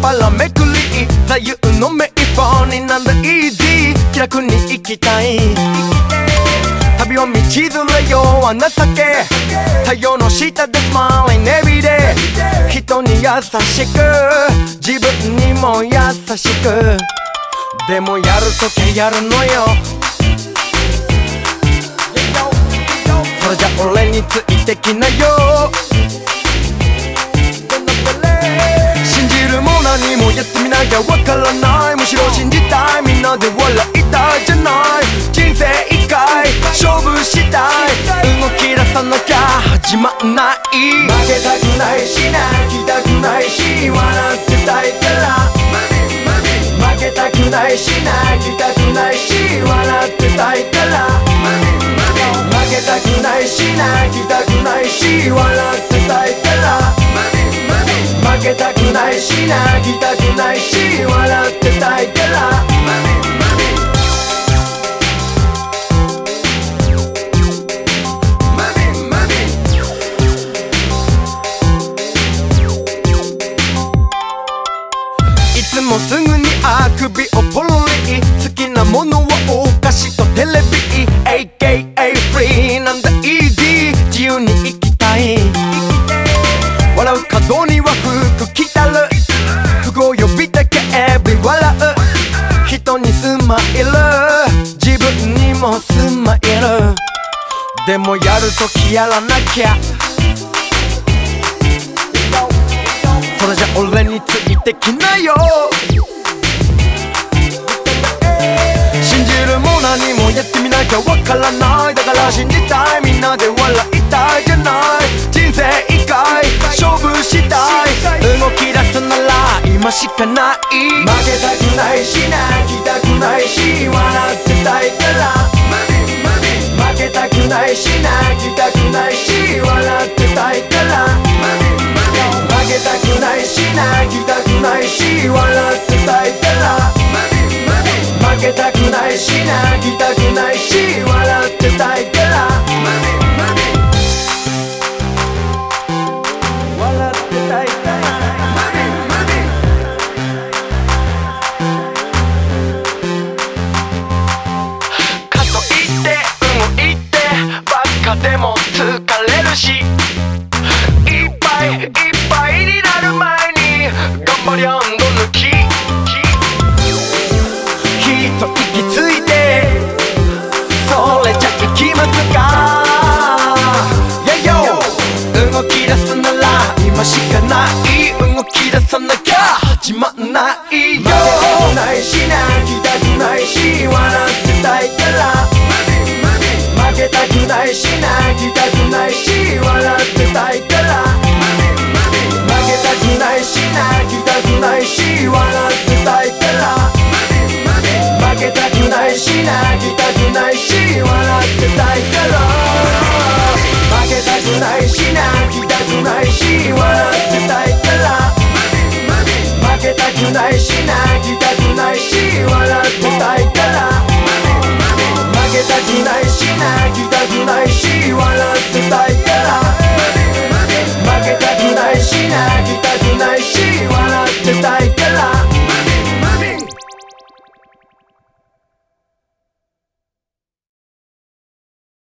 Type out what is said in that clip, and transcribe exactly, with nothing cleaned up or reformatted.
ばらめくり左右のメイボーになんだイージー気楽に行きたい旅を道連れようは情け太陽の下でスマイルエビで人に優しく自分にも優しくでもやるときやるのよそれじゃ俺についてきなよ信じるも何もやってみなきゃわからないむしろ信じたいみんなで笑いたいじゃない人生一回勝負したい動き出さなきゃ始まんない負けたくないし泣きたくないし笑ってたいから負けたくないし泣きたくないし笑ってたいから負けたくないし泣きたくないし笑ってたいから負けたくないし泣きたくないし笑ってたいからいつもすぐにあくびをポロリ好きなものはお菓子とテレビ エーケーエー フリーなんだイージー自由に生きたい笑う角には服着たる服を呼びたけエブリ笑う人にスマイル自分にもスマイルでもやるときやらなきゃそれじゃ俺についてきなよ信じるも何もやってみなきゃわからないだから信じたいみんなで笑いたいじゃない人生一回勝負したい動き出すなら今しかない負けたくないし泣きたくないし笑ってたいから負けたくないし泣きたくないし笑ってたいから負けたくないし泣きたくないし笑ってたいから負けたくないし泣きたくないし笑ってたいから笑ってたいからかといって動いてばっかでも疲れるしいっぱいいっぱいになる前に頑張りゃんど抜き一息ついてそれじゃ行きますか Yeah yo 動き出すなら今しかない動き出さなきゃ始まんないよ負けたくないし泣きたくないし笑ってたいから負けたくないし泣きたくないし笑ってたいから負けたくないし泣きたくないし笑ってたいから負けたくないし泣きたくないし笑ってたいから負けたくないし泣きたくないし笑ってたいから負けたくないし泣きたくないし